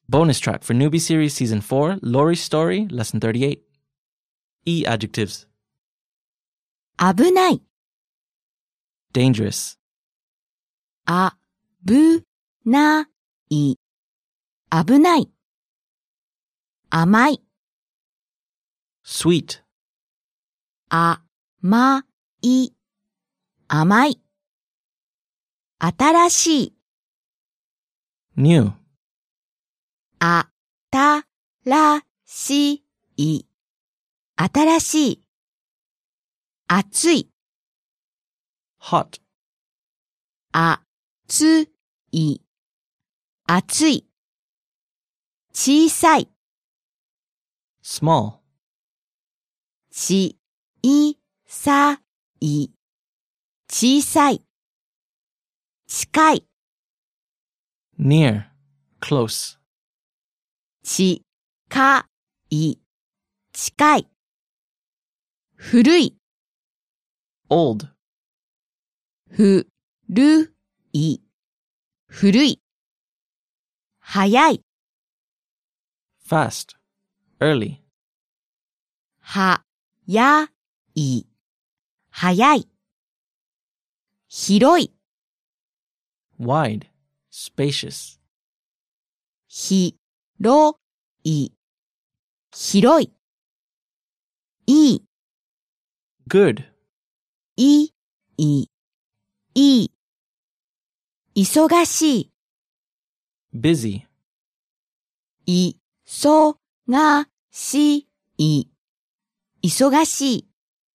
Bonus track for Newbie Series Season 4, Lori's Story, Lesson 38. E adjectives. 危ない、 Dangerous. 危ない、危ない。甘い、 Sweet. 甘い、甘い。新しい、 New. 新しい、新しい。暑い、 Hot. 暑い、暑い。小さい、 Small. 小さい、小さい。近い、 Near. Close. 近い、近い。古い、 Old. 古い、古い。早い、 Fast. Early. 早い、早い。広い、 Wide. Spacious. 広い、広い。いい、 Good. いい、いい。忙しい、 Busy. 忙しい、忙しい。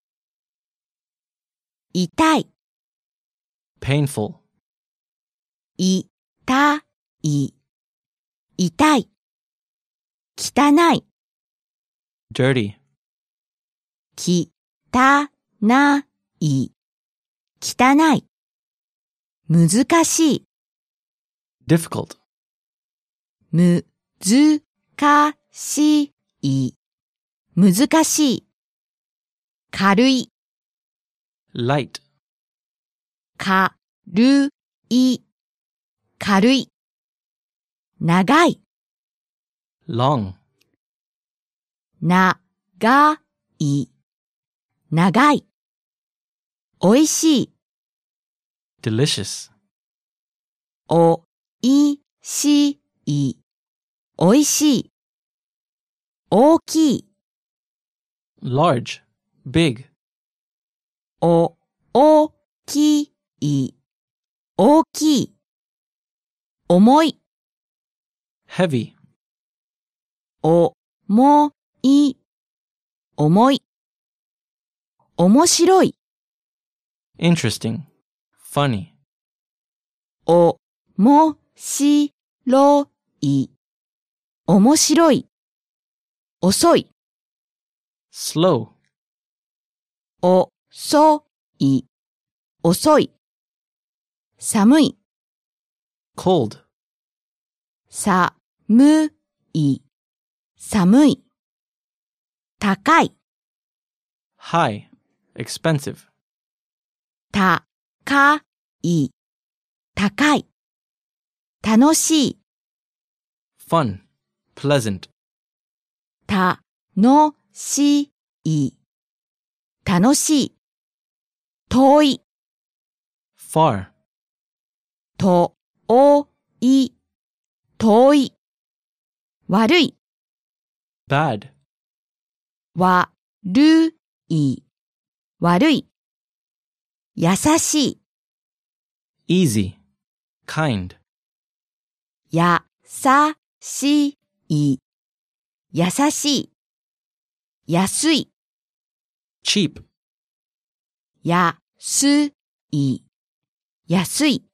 痛い、 Painful. 痛い、痛い。汚い、 Dirty. 汚い、汚い。難しい、 Difficult. 難しい、難しい。軽い、 Light. 軽い、軽い。長い、 Long. 長い、長い。おいしい、 Delicious. おいしい、おいしい。大きい、 Large. Big. 大きい、大きい。重い、 Heavy. 重い、重い。面白い、 Interesting. Funny. 面白い、面白い。遅い、 Slow. 遅い、遅い。寒い、 Cold. 寒い、寒い。高い、 High. Expensive. 高い、高い。楽しい、 Fun. Pleasant. 楽しい、楽しい。遠い、 Far. 遠い、遠い。悪い、 Bad. 悪い、悪い。優しい、 Easy. Kind. 優しい、優しい。安い、 Cheap. 安い、安い。